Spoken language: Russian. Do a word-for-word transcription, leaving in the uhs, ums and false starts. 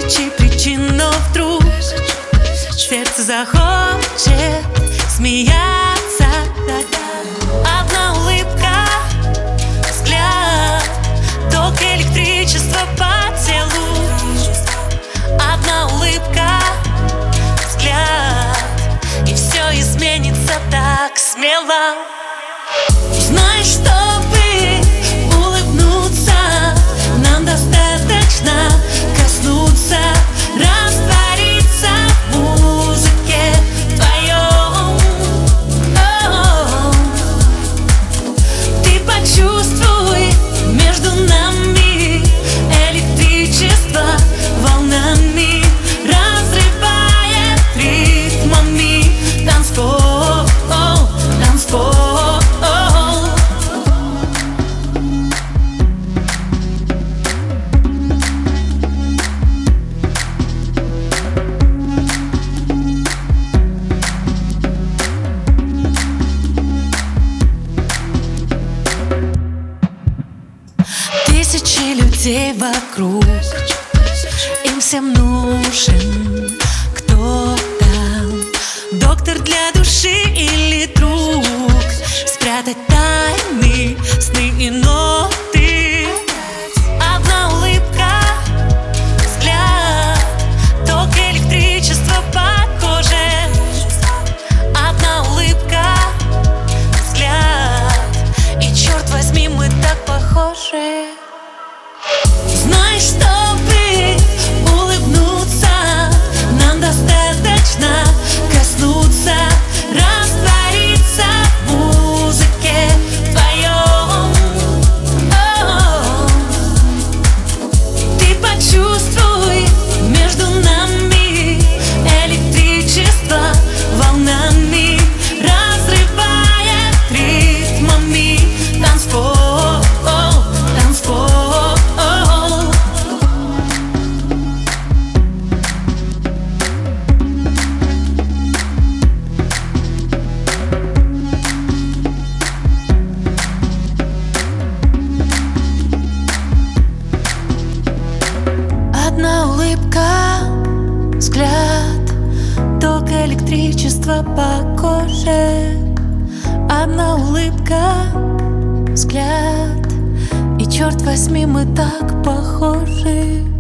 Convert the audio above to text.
Тысячи причин, но вдруг сердце захочет смеяться. Одна улыбка, взгляд, ток электричества по телу. Одна улыбка, взгляд, и все изменится так смело. Знаешь, чтобы улыбнуться, нам достаточно коснуться, раствориться в музыке твоем. О-о-о. Ты почувствуй между нами электричество волнами, разрывает ритмами танцпол, танцпол. Тысячи людей вокруг, им всем нужен кто-то, доктор для души или друг, спрятать тайны, сны и ноты. Одна улыбка, взгляд, ток электричества по коже. Одна улыбка, взгляд, и черт возьми, мы так похожи. Знаешь, чтобы улыбнуться, нам достаточно коснуться, раствориться в музыке твоем. О-о-о. Ты почувствуй между нами электричество волнами, разрывает ритмами танцпол, танцпол. Одна улыбка, взгляд, ток электричества по коже. Одна улыбка, взгляд, и черт возьми, мы так похожи.